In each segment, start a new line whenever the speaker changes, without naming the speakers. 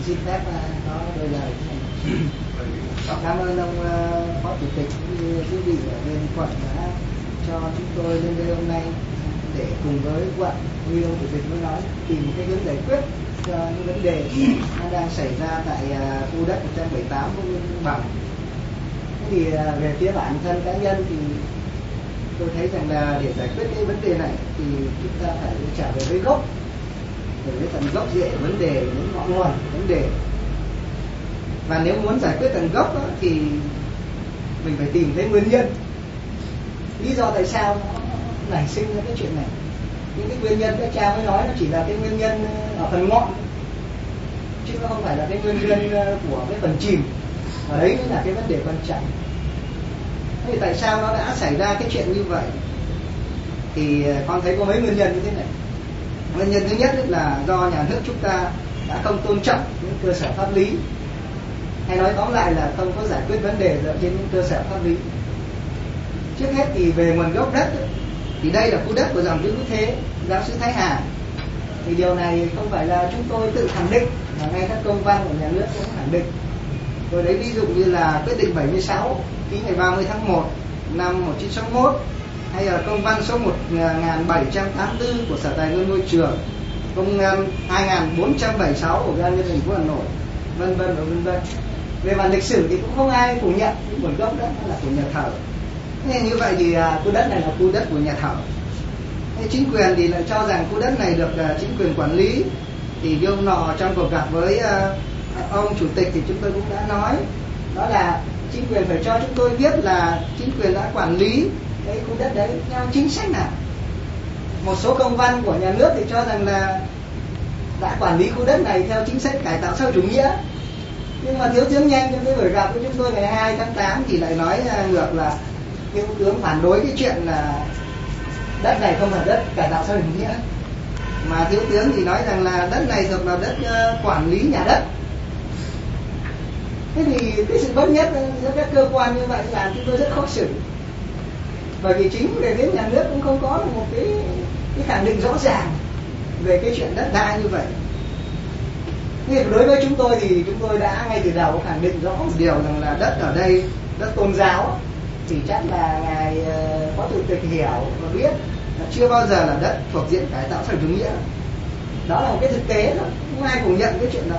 xin phép có đôi lời. Cảm ơn ông phó chủ tịch cũng như quý vị ở bên quận đã cho chúng tôi lên đây hôm nay để cùng với quận, như ông chủ tịch mới nói, tìm cái hướng giải quyết cho những vấn đề nó đang xảy ra tại khu đất 178 Vũ Minh Bằng. Thế thì về phía bản thân cá nhân thì tôi thấy rằng là để giải quyết cái vấn đề này thì chúng ta phải trở về với gốc, về với tận gốc rễ vấn đề, những ngọn nguồn vấn đề. Và nếu muốn giải quyết tận gốc đó, thì mình phải tìm thấy nguyên nhân, lý do tại sao nó nảy sinh ra cái chuyện này. Những cái nguyên nhân các cha mới nói nó chỉ là cái nguyên nhân ở phần ngọn, chứ nó không phải là cái nguyên nhân của cái phần chìm. Và đấy mới là cái vấn đề quan trọng. Thế thì tại sao nó đã xảy ra cái chuyện như vậy? Thì con thấy có mấy nguyên nhân như thế này. Nguyên nhân thứ nhất là do nhà nước chúng ta đã không tôn trọng những cơ sở pháp lý, hay nói tóm lại là không có giải quyết vấn đề dựa trên những cơ sở pháp lý. Trước hết thì về nguồn gốc đất thì đây là khu đất của dòng Vĩnh Thế, giáo sứ Thái Hà. Thì điều này không phải là chúng tôi tự khẳng định, mà ngay các công văn của nhà nước cũng khẳng định. Tôi lấy ví dụ như là quyết định 76 ký ngày 30 tháng 1 năm 1961, hay là công văn số 1784 của Sở Tài nguyên Môi trường, công văn 2476 của Ủy ban nhân dân thành phố Hà Nội, vân vân và vân vân. Về mặt lịch sử thì cũng không ai phủ nhận cái nguồn gốc đất là của nhà thờ. Nên như vậy thì khu đất này là khu đất của nhà thờ. Thế chính quyền thì lại cho rằng khu đất này được chính quyền quản lý. Thì như hôm nọ trong cuộc gặp với ông chủ tịch thì chúng tôi cũng đã nói, đó là chính quyền phải cho chúng tôi biết là chính quyền đã quản lý cái khu đất đấy theo chính sách nào. Một số công văn của nhà nước thì cho rằng là đã quản lý khu đất này theo chính sách cải tạo xã hội chủ nghĩa. Nhưng mà thiếu tướng Nhanh trong cái buổi gặp với chúng tôi ngày 2 tháng 8 thì lại nói ngược là thiếu tướng phản đối cái chuyện là đất này không phải đất cải tạo xã hội chủ nghĩa, mà thiếu tướng thì nói rằng là đất này thuộc là đất quản lý nhà đất. Thế thì cái sự bất nhất giữa các cơ quan như vậy làm chúng tôi rất khó xử, bởi vì chính về phía nhà nước cũng không có một cái khẳng định rõ ràng về cái chuyện đất đai như vậy. Nhưng đối với chúng tôi thì chúng tôi đã ngay từ đầu khẳng định rõ một điều rằng là đất ở đây, đất tôn giáo, thì chắc là ngài phó chủ tịch hiểu và biết là chưa bao giờ là đất thuộc diện cải tạo xã hội chủ nghĩa. Đó là một cái thực tế thôi, không ai phủ nhận cái chuyện đó.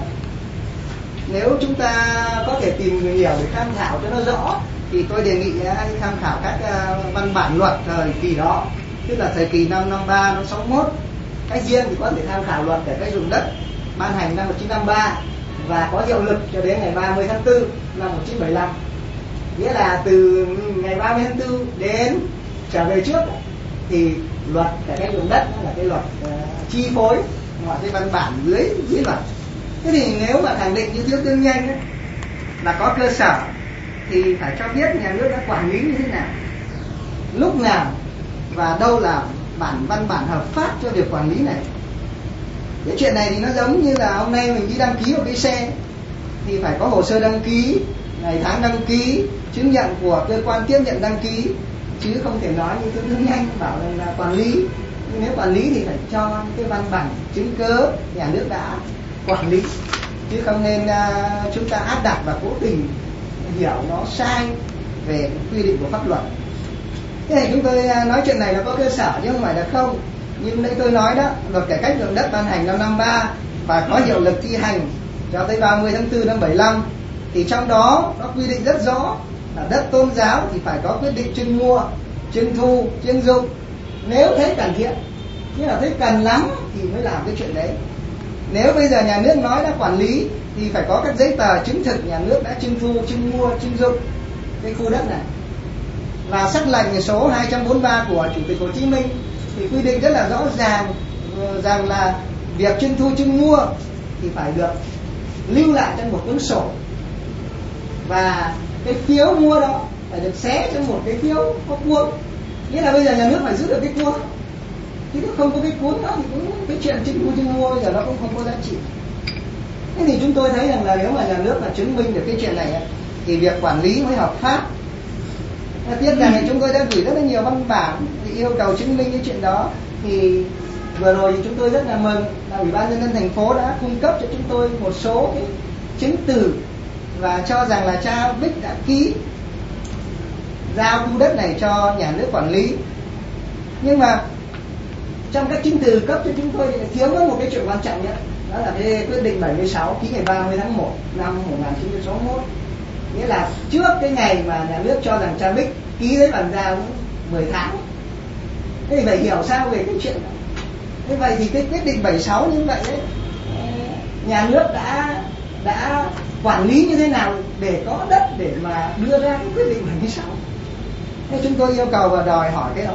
Nếu chúng ta có thể tìm hiểu để tham khảo cho nó rõ thì tôi đề nghị hãy tham khảo các văn bản luật thời kỳ đó, tức là thời kỳ năm 53, năm 61. Cách riêng thì có thể tham khảo luật để cách dùng đất ban hành năm 1953 và có hiệu lực cho đến ngày 30 tháng 4 năm 1975. Nghĩa là từ ngày 30 tháng 4 đến trở về trước thì luật cải cách dùng đất là cái luật chi phối mọi cái văn bản dưới luật. Thế thì nếu mà khẳng định như thiếu tướng Nhanh ấy, là có cơ sở thì phải cho biết nhà nước đã quản lý như thế nào, lúc nào và đâu là văn bản hợp pháp cho việc quản lý này. Cái chuyện này thì nó giống như là hôm nay mình đi đăng ký một cái xe thì phải có hồ sơ đăng ký, ngày tháng đăng ký, chứng nhận của cơ quan tiếp nhận đăng ký, chứ không thể nói như thiếu tướng Nhanh bảo là quản lý. Nhưng nếu quản lý thì phải cho những cái văn bản chứng cớ nhà nước đã quản lý, chứ không nên chúng ta áp đặt và cố tình hiểu nó sai về quy định của pháp luật. Thế này chúng tôi nói chuyện này là có cơ sở chứ không phải là không. Nhưng nãy tôi nói đó, luật cải cách dụng đất ban hành năm 53 và có hiệu lực thi hành cho tới 30 tháng 4 năm 75, thì trong đó nó quy định rất rõ là đất tôn giáo thì phải có quyết định trưng mua, trưng thu, trưng dụng nếu thấy cần thiết, nghĩa là thấy cần lắm thì mới làm cái chuyện đấy. Nếu bây giờ nhà nước nói đã quản lý thì phải có các giấy tờ chứng thực nhà nước đã trưng thu, trưng mua, trưng dụng cái khu đất này. Và sắc lệnh số 243 của Chủ tịch Hồ Chí Minh thì quy định rất là rõ ràng rằng là việc trưng thu, trưng mua thì phải được lưu lại trong một cuốn sổ, và cái phiếu mua đó phải được xé trong một cái phiếu có cuốn. Nghĩa là bây giờ nhà nước phải giữ được cái cuốn, chứ không có cái cuốn đó thì cũng cái chuyện trưng thu, trưng mua bây giờ nó cũng không có giá trị. Thế thì chúng tôi thấy rằng là nếu mà nhà nước là chứng minh được cái chuyện này thì việc quản lý mới hợp pháp. Tiếp rằng thì chúng tôi đã gửi rất là nhiều văn bản để yêu cầu chứng minh cái chuyện đó, thì vừa rồi thì chúng tôi rất là mừng là Ủy ban Nhân dân thành phố đã cung cấp cho chúng tôi một số cái chứng từ và cho rằng là cha Bích đã ký giao khu đất này cho nhà nước quản lý. Nhưng mà trong các chứng từ cấp cho chúng tôi thì thiếu mất một cái chuyện quan trọng nhất, đó là cái quyết định 76 ký ngày 30 tháng 1 năm 1961, nghĩa là trước cái ngày mà nhà nước cho rằng cha Bích ký giấy bàn giao 10 tháng. Thế thì phải hiểu sao về cái chuyện đó. Như vậy thì cái quyết định 76 như vậy ấy, nhà nước đã quản lý như thế nào để có đất để mà đưa ra cái quyết định 76. Thế chúng tôi yêu cầu và đòi hỏi cái đó.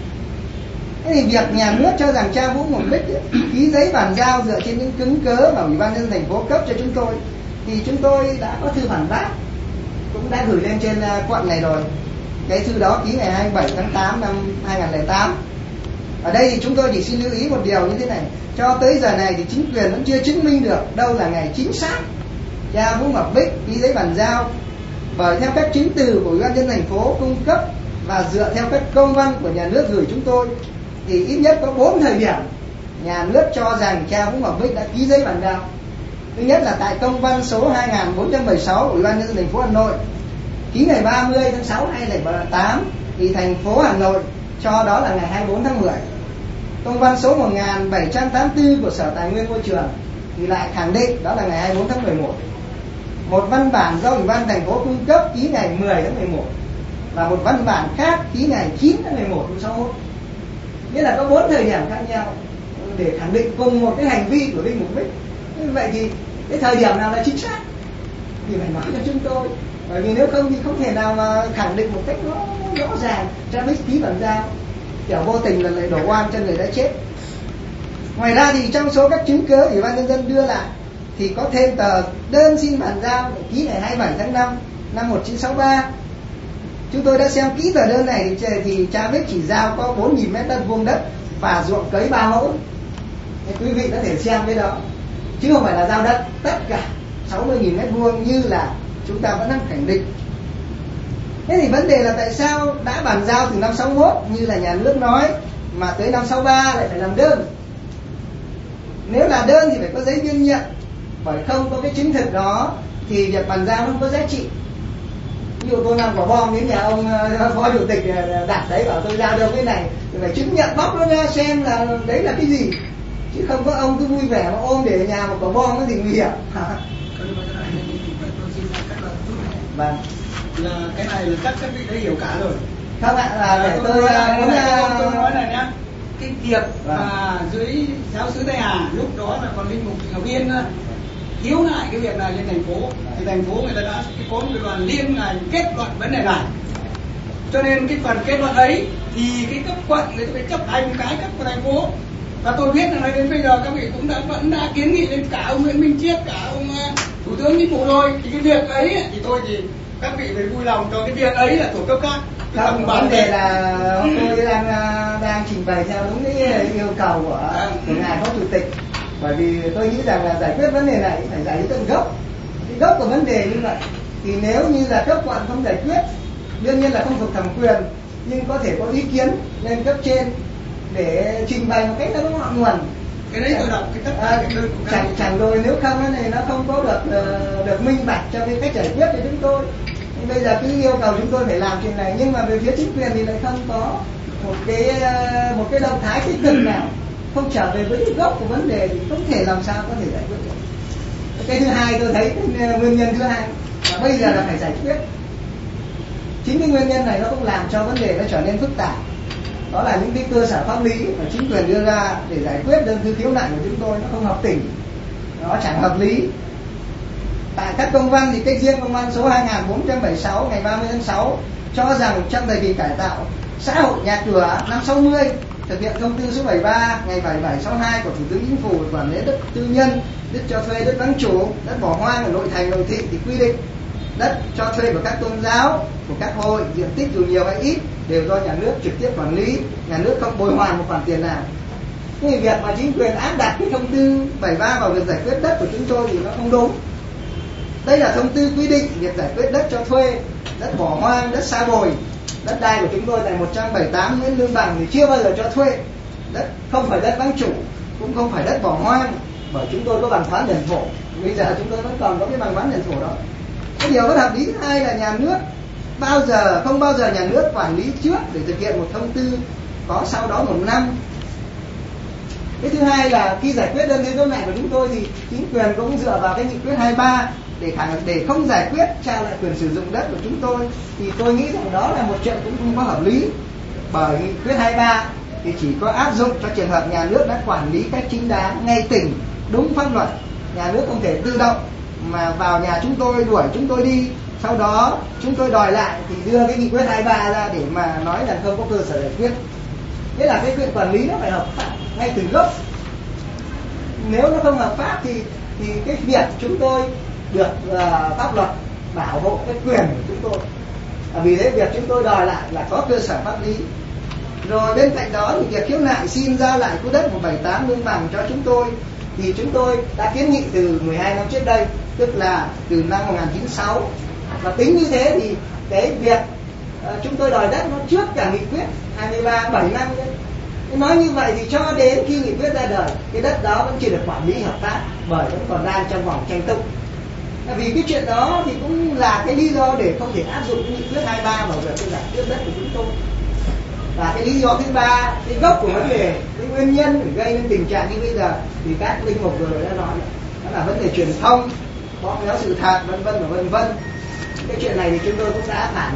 Thế thì việc nhà nước cho rằng cha Vũ Ngọc Bích ký giấy bàn giao dựa trên những chứng cớ mà Ủy ban Nhân dân thành phố cấp cho chúng tôi, thì chúng tôi đã có thư phản bác, cũng đã gửi lên trên quận này rồi. Cái thư đó ký ngày 27 tháng 8 năm 2008. Ở đây thì chúng tôi chỉ xin lưu ý một điều như thế này: cho tới giờ này thì chính quyền vẫn chưa chứng minh được đâu là ngày chính xác cha Vũ Ngọc Bích ký giấy bàn giao, bởi theo các chứng từ của Ủy ban Nhân dân thành phố cung cấp và dựa theo các công văn của nhà nước gửi chúng tôi thì ít nhất có 4 thời điểm nhà nước cho rằng cha Vũ Ngọc Bích đã ký giấy bàn giao. Thứ nhất là tại công văn số 2476 của Ủy ban Nhân dân thành phố Hà Nội ký ngày 30 tháng 6 năm 2008 thì thành phố Hà Nội cho đó là ngày 24 tháng 10. Công văn số 1784 của Sở Tài nguyên Môi trường thì lại khẳng định đó là ngày 24 tháng 11. Một văn bản do Ủy ban thành phố cung cấp ký ngày 10 tháng 11 và một văn bản khác ký ngày 9 tháng 11 năm 61. Nghĩa là có 4 thời điểm khác nhau để khẳng định cùng một cái hành vi của Đinh Mục Bích. Như vậy thì cái thời điểm nào là chính xác thì phải nói cho chúng tôi, bởi vì nếu không thì không thể nào mà khẳng định một cách nó rõ ràng cha Bích ký bàn giao, kiểu vô tình là lại đổ oan cho người đã chết. Ngoài ra thì trong số các chứng cứ Ủy ban Nhân dân đưa lại thì có thêm tờ đơn xin bàn giao ký ngày 27 tháng 5 năm 1963. Chúng tôi đã xem kỹ tờ đơn này thì cha Bích chỉ giao có 4.000 mét đất vuông đất và ruộng cấy 3 mẫu. Quý vị có thể xem cái đó, chứ không phải là giao đất tất cả 60.000 mét vuông như là chúng ta vẫn đang khẳng định. Thế thì vấn đề là tại sao đã bàn giao từ năm 61 như là nhà nước nói mà tới năm 63 lại phải làm đơn? Nếu là đơn thì phải có giấy biên nhận, bởi không có cái chứng thực đó thì việc bàn giao không có giá trị. Ví dụ tôi mang quả bom đến nhà ông phó chủ tịch đặt đấy, bảo tôi giao đâu cái này thì phải chứng nhận bóc nó ra xem là đấy là cái gì, chứ không có ông cứ vui vẻ mà ôm để ở nhà một quả bom nó thì nguy hiểm. Vâng,
là cái này là chắc các vị đã hiểu cả rồi.
Không ạ, là để tôi
nói này nhá. Cái việc mà dưới giáo xứ Tây Hà lúc đó là còn linh mục Trịnh Ngọc Yên hiếu nại cái việc này lên thành phố, thì thành phố người ta đã có một cái đoàn liên ngành kết luận vấn đề này. Cho nên cái phần kết luận ấy thì cái cấp quận người ta phải chấp hành cái cấp của thành phố. Và tôi biết là đến bây giờ các vị cũng vẫn đã kiến nghị lên cả ông Nguyễn Minh Chiết, cả ông Thủ tướng Chính phủ rồi. Thì cái việc ấy thì tôi thì các vị phải vui lòng cho cái việc ấy là tổ cấp khác.
Không, vấn đề là tôi đang trình bày theo đúng cái yêu cầu của ngài phó chủ tịch, bởi vì tôi nghĩ rằng là giải quyết vấn đề này phải giải quyết tận gốc. Cái gốc của vấn đề như vậy thì nếu như là cấp quận không giải quyết, đương nhiên là không thuộc thẩm quyền, nhưng có thể có ý kiến lên cấp trên để trình bày một cách nó ngọn nguồn.
Cái đấy tôi đọc cái tất cả cái đơn của
chẳng rồi nếu không cái này nó không có được minh bạch cho cái cách giải quyết của chúng tôi. Bây giờ cứ yêu cầu chúng tôi phải làm chuyện này, nhưng mà về phía chính quyền thì lại không có một cái động thái tích cực nào, không trở về với cái gốc của vấn đề thì không thể làm sao có thể giải quyết được. Cái thứ hai tôi thấy cái nguyên nhân thứ hai và bây giờ là phải giải quyết. Chính cái nguyên nhân này nó cũng làm cho vấn đề nó trở nên phức tạp. Đó là những cái cơ sở pháp lý mà chính quyền đưa ra để giải quyết đơn thư khiếu nại của chúng tôi nó không hợp tình, nó chẳng hợp lý. Tại các công văn thì cách riêng công văn số 2476 ngày 30 tháng 6 cho rằng trong thời kỳ cải tạo xã hội nhà cửa năm 60 thực hiện thông tư số 73 ngày 77/62 của Thủ tướng Chính phủ về quản lý đất tư nhân, đất cho thuê, đất vắng chủ, đất bỏ hoang ở nội thành nội thị thì quy định đất cho thuê của các tôn giáo, của các hội, diện tích dù nhiều hay ít đều do nhà nước trực tiếp quản lý, nhà nước không bồi hoàn một khoản tiền nào. Cái việc mà chính quyền áp đặt cái thông tư 73 vào việc giải quyết đất của chúng tôi thì nó không đúng. Đây là thông tư quy định việc giải quyết đất cho thuê, đất bỏ hoang, đất sa bồi. Đất đai của chúng tôi tại 178 Nguyễn Lương Bằng thì chưa bao giờ cho thuê, đất không phải đất vắng chủ, cũng không phải đất bỏ hoang, bởi chúng tôi có bằng khoán đền thổ. Bây giờ chúng tôi vẫn còn có cái bằng khoán đền thổ đó. Cái điều bất hợp lý thứ hai là nhà nước không bao giờ nhà nước quản lý trước để thực hiện một thông tư có sau đó 1 năm. Cái thứ hai là khi giải quyết đơn thư khiếu nại của chúng tôi thì chính quyền cũng dựa vào cái nghị quyết 23 để không giải quyết trao lại quyền sử dụng đất của chúng tôi, thì tôi nghĩ rằng đó là một chuyện cũng không có hợp lý. Bởi nghị quyết 23 thì chỉ có áp dụng cho trường hợp nhà nước đã quản lý cách chính đáng, ngay tỉnh, đúng pháp luật. Nhà nước không thể tự động mà vào nhà chúng tôi đuổi chúng tôi đi, sau đó chúng tôi đòi lại thì đưa cái nghị quyết 23 ra để mà nói là không có cơ sở giải quyết. Nghĩa là cái quyền quản lý nó phải hợp pháp ngay từ gốc. Nếu nó không hợp pháp thì cái việc chúng tôi được pháp luật bảo hộ cái quyền của chúng tôi. Vì thế việc chúng tôi đòi lại là có cơ sở pháp lý. Rồi bên cạnh đó thì việc khiếu nại xin giao lại khu đất 178 Lương Bằng cho chúng tôi thì chúng tôi đã kiến nghị từ 12 năm trước đây, tức là từ năm 1996. Và tính như thế thì cái việc chúng tôi đòi đất nó trước cả nghị quyết 23 7 năm đấy. Nói như vậy thì cho đến khi nghị quyết ra đời, cái đất đó vẫn chưa được quản lý hợp pháp, bởi vẫn còn đang trong vòng tranh tụng. Vì cái chuyện đó thì cũng là cái lý do để không thể áp dụng cái nghị quyết 23 vào việc giải quyết đất của chúng tôi. Và cái lý do thứ ba, cái gốc của vấn đề, cái nguyên nhân để gây nên tình trạng như bây giờ thì các linh mục vừa rồi đã nói, đó là vấn đề truyền thông, bóp méo sự thật, vân vân và vân vân. Cái chuyện này thì chúng tôi cũng đã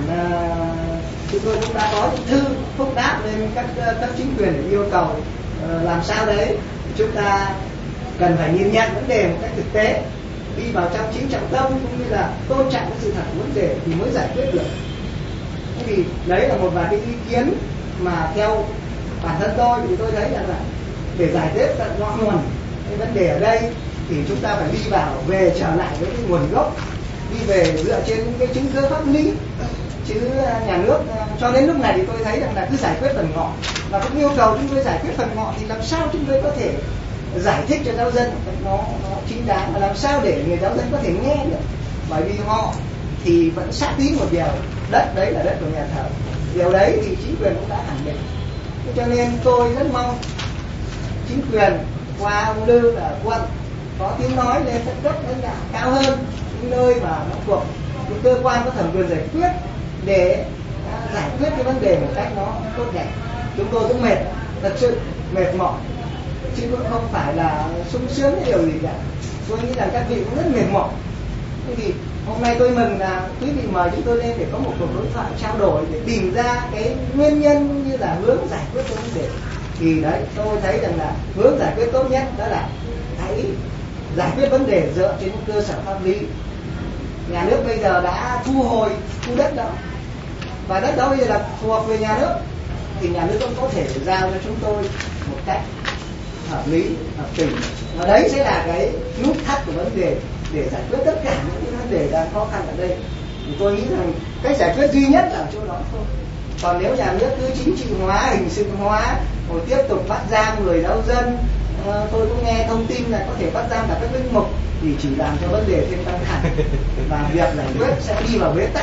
chúng tôi cũng đã có những thư phúc đáp lên các cấp chính quyền để yêu cầu làm sao đấy chúng ta cần phải nhìn nhận vấn đề một cách thực tế, đi vào trong chính trọng tâm cũng như là tôn trọng cái sự thật của vấn đề thì mới giải quyết được. Thế thì đấy là một vài cái ý kiến mà theo bản thân tôi thì tôi thấy rằng là để giải quyết tận ngọn nguồn cái vấn đề ở đây thì chúng ta phải đi vào về trở lại với cái nguồn gốc, đi về dựa trên những cái chứng cứ pháp lý, chứ nhà nước cho đến lúc này thì tôi thấy rằng là cứ giải quyết phần ngọn và cũng yêu cầu chúng tôi giải quyết phần ngọn thì làm sao chúng tôi có thể giải thích cho giáo dân nó chính đáng, và làm sao để người giáo dân có thể nghe được, bởi vì họ thì vẫn xác tín một điều, đất đấy là đất của nhà thờ, điều đấy thì chính quyền cũng đã khẳng định. Cho nên tôi rất mong chính quyền qua ông Lư ở quận có tiếng nói lên các cấp lãnh đạo cao hơn, những nơi mà nó thuộc những cơ quan có thẩm quyền giải quyết để giải quyết cái vấn đề một cách nó tốt đẹp. Chúng tôi cũng mệt, thật sự mệt mỏi, chứ cũng không phải là sung sướng cái điều gì cả. Tôi nghĩ rằng các vị cũng rất mệt mỏi. Thế thì hôm nay tôi mừng là quý vị mời chúng tôi lên để có một cuộc đối thoại trao đổi để tìm ra cái nguyên nhân như là hướng giải quyết cái vấn đề. Thì đấy, tôi thấy rằng là hướng giải quyết tốt nhất đó là hãy giải quyết vấn đề dựa trên những cơ sở pháp lý. Nhà nước bây giờ đã thu hồi khu đất đó, và đất đó bây giờ là thuộc về nhà nước, thì nhà nước cũng có thể giao cho chúng tôi một cách hợp lý, hợp tình. Và đấy sẽ là cái nút thắt của vấn đề để giải quyết tất cả những cái vấn đề đang khó khăn ở đây. Thì tôi nghĩ rằng cách giải quyết duy nhất là ở chỗ đó thôi. Còn nếu nhà nước cứ chính trị hóa, hình sự hóa, rồi tiếp tục bắt giam người giáo dân, tôi cũng nghe thông tin là có thể bắt giam cả các linh mục, thì chỉ làm cho vấn đề thêm căng thẳng và việc giải quyết sẽ đi vào bế tắc,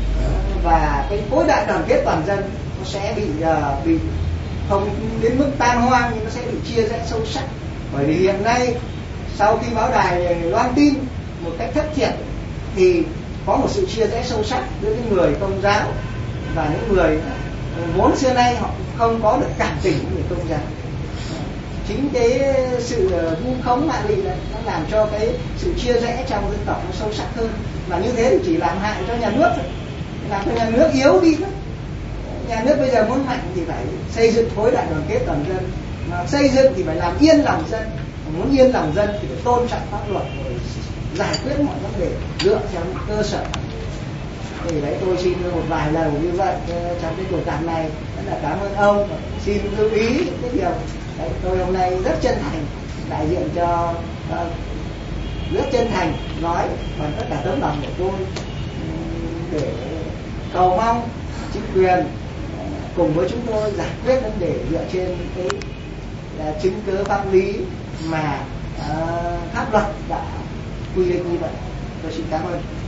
và cái khối đại đoàn kết toàn dân nó sẽ bị không đến mức tan hoang, nhưng nó sẽ bị chia rẽ sâu sắc. Bởi vì hiện nay sau khi báo đài loan tin một cách thất thiệt thì có một sự chia rẽ sâu sắc giữa những người Công giáo và những người vốn xưa nay họ không có được cảm tình với người Công giáo. Chính cái sự vu khống mạ lị này nó làm cho cái sự chia rẽ trong dân tộc nó sâu sắc hơn, và như thế thì chỉ làm hại cho nhà nước thôi, làm cho nhà nước yếu đi thôi. Nhà nước bây giờ muốn mạnh thì phải xây dựng khối đại đoàn kết toàn dân, mà xây dựng thì phải làm yên lòng dân, mà muốn yên lòng dân thì phải tôn trọng pháp luật rồi giải quyết mọi vấn đề dựa theo cơ sở. Thì đấy, tôi xin một vài lời như vậy trong cái cuộc gặp này, rất là cảm ơn ông, xin lưu ý cái điều đấy, tôi hôm nay rất chân thành đại diện cho rất chân thành nói bằng tất cả tấm lòng của tôi để cầu mong chính quyền cùng với chúng tôi giải quyết vấn đề dựa trên cái chứng cứ pháp lý mà pháp luật đã quy định như vậy. Tôi xin cảm ơn.